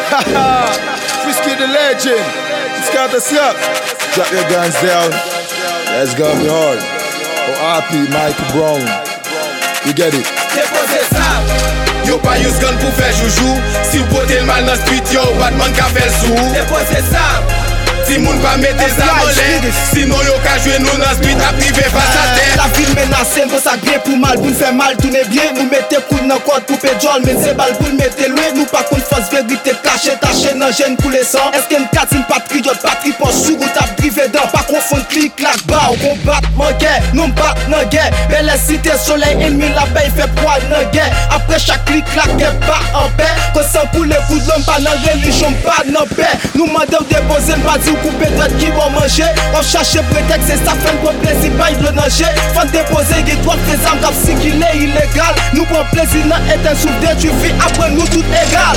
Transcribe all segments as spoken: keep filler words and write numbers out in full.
Frisky the legend. Scatter slap. Drop your guns down. Let's go be hard. O R P, Michael Brown. You get it. Dépose ça. Yo pa use gun pou fè joujou. Si ou pote l mal nan street yo, Batman ka fè sou. Dépose ça. Si moun pa mette zamolè, sinon yo ka jwe nou nan street a privé face à terre. La ville menacée, nous ça bien pour mal, pour faire mal, tout n'est bien. Nous mettez coup dans code pour péjol, mais c'est balle pour mettre loin. Nous pas contre fausse vérité, caché, taché dans gêne pour les sangs. Est-ce qu'il y a une catine patriote, patriote, sous ou t'a privé dans? Pas confondre clic, clac, bas, on combat, mon guerre, nous bat, non guerre. Belle cité, soleil, ennemi, la paix, fait poil, non guerre. Après chaque clic, clac, guerre, pas en paix. Que sans pour les coups d'homme, pas dans religion, pas dans paix. Nous mandons déposer, pas dire couper droite qui vont manger. On cherche prétexte, c'est ça fait pour plaisir, pas de nager. Faut déposer, il doit faire ça, comme si qu'il est illégal. Nous prenons plaisir dans être un souffle, tu vis après nous tout égal.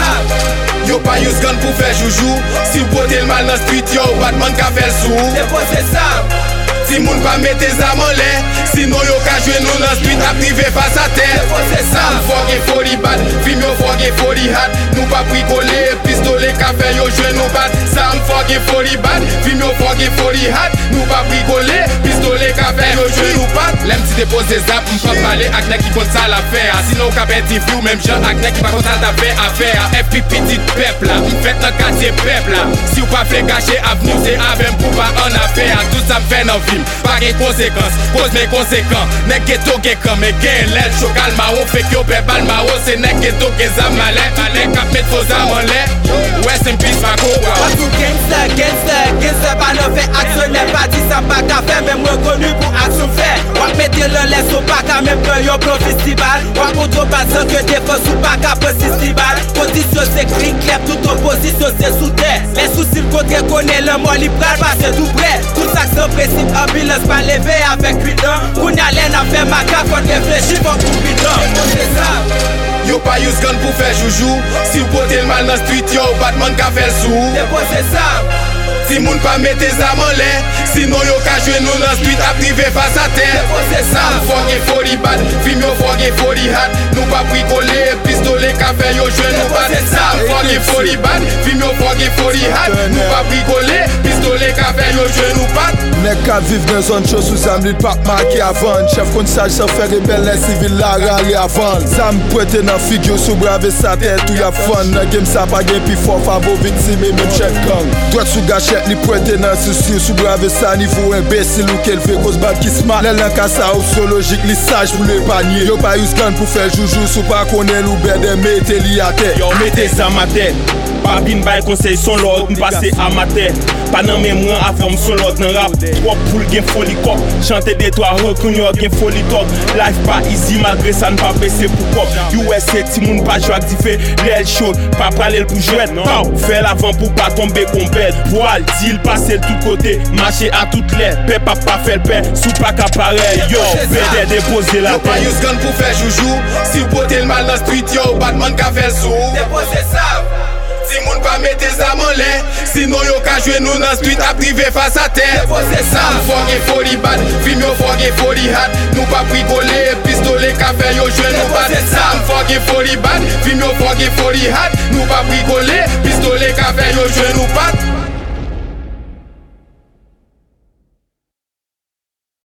Yo pa use gun pou fè joujou. Si ou pote l mal nan street yo, Batman ka fè sou. Dépose ça. Si moun pa mette zamolè, sinon yo ka jwe nou nan street a privé face à terre. Dépose ça. Fogue forty bad, film yo fogue forty hot. Nou pa bricole, pistolet ka fè yo jwe nou bat. Sam fogue forty bad, film yo fogue forty hot. Nou pa bricole, pistolet ka fè yo jwe nou bat. Lem ti dépose zap, m'pa pale ak nek ki kont sa la fè. Sinon ka beti flou, même jan ak nek ki pa kont sa ta fè a fè. F P petit peuple là, m'fait nan quartier peuple là. Si ou pa fè gâcher avenue, c'est avem pou pa en affaire. Tout ça m'fait nan film, pas de conséquences, cause mes conséquents. Nek ghetto ge comme mais gen l'air chocal maro, fait que yo pe bal maro, c'est nek ghetto ge zam malè, malè kap met faux zam en l'air. Rest in peace ma go. Tout gangster, gangster, gangster pas ne fait action, n'est pas dit ça pas qu'à faire, même reconnu pour action fait. Wap mette le laisse au pas qu'à même peur yo pro festival. Wap auto pas sans que défense ou pas qu'à pro festival. Position c'est clean clair, toute opposition c'est sous terre. Les soucis le côté connaît le mot libre passer tout près. Tout ça que son principe ambulance pas levé avec putain. Qu'on y allait n'a fait ma carte contre réfléchir pour tout putain. Yo pa use gun pou fè joujou. Si ou pote l mal nan street yo, Batman ka fè sou. Dépose ça. Si moun pa mette zamolè, sinon yo ka jwe nou nan street a privé face à terre. Dépose ça. Fogue forty bad, film yo fogue forty hot. Nou pa bricole, pistolet ka fè yo jwe nou bat. Sam fogue forty bad, film yo fogue forty hot. Nou pa bricole, pistolet ka fè yo jwe nou bat. Nek ka viv nan zon chos ou zam li pak marke avan. Chef kon saj se fè rebel nan civil la rale avan. Zam prete nan figyo sou brave sa tèt ou ya fon. Nan game sa pa gen pi fò favo viktime men chef kong. Dwet sou gachet li prete nan souci sou brave sa nivou imbécile ou kel fe cause bad ki smart. Lè lan ka sa ou so logik li saj pou le panye. Yo pa use gun pou fè joujou sou pa konen ou bede mette li a tè. Yo mette zam a tè. Pa bin bay conseil son l'ordre, m'passe amateur. Pas nan mémoire à forme son l'ordre nan rap. Trop poule gen folie cop. Chanter des toits reconnu gen folie top. Life pas easy malgré ça n'pas baisser pour cop. U S A ti moun pas jouer di fait. L'aile chaude, pas parler pour jouer. Pau, fait l'avant pour pas tomber complet. Voile, deal passer de tout côté. Marcher à toutes les. Paix pas pas faire le paix. Sous pas qu'à pareil. Yo, pédé déposer la paix. Yo pa use gun pou fè joujou. Si ou pote l mal nan street yo, Batman ka fè sou. Dépose ça. Si moun pa mette zamolè, sinon yo ka jwe nou nan street a privé face à terre. Dépose ça. Fogue forty bad, film yo fogue forty hot. Nou pa bricole, pistolet ka fè yo jwe nou bat. Sam fogue forty bad, film yo fogue forty hot. Nou pa bricole, pistolet ka fè yo jwe nou bat.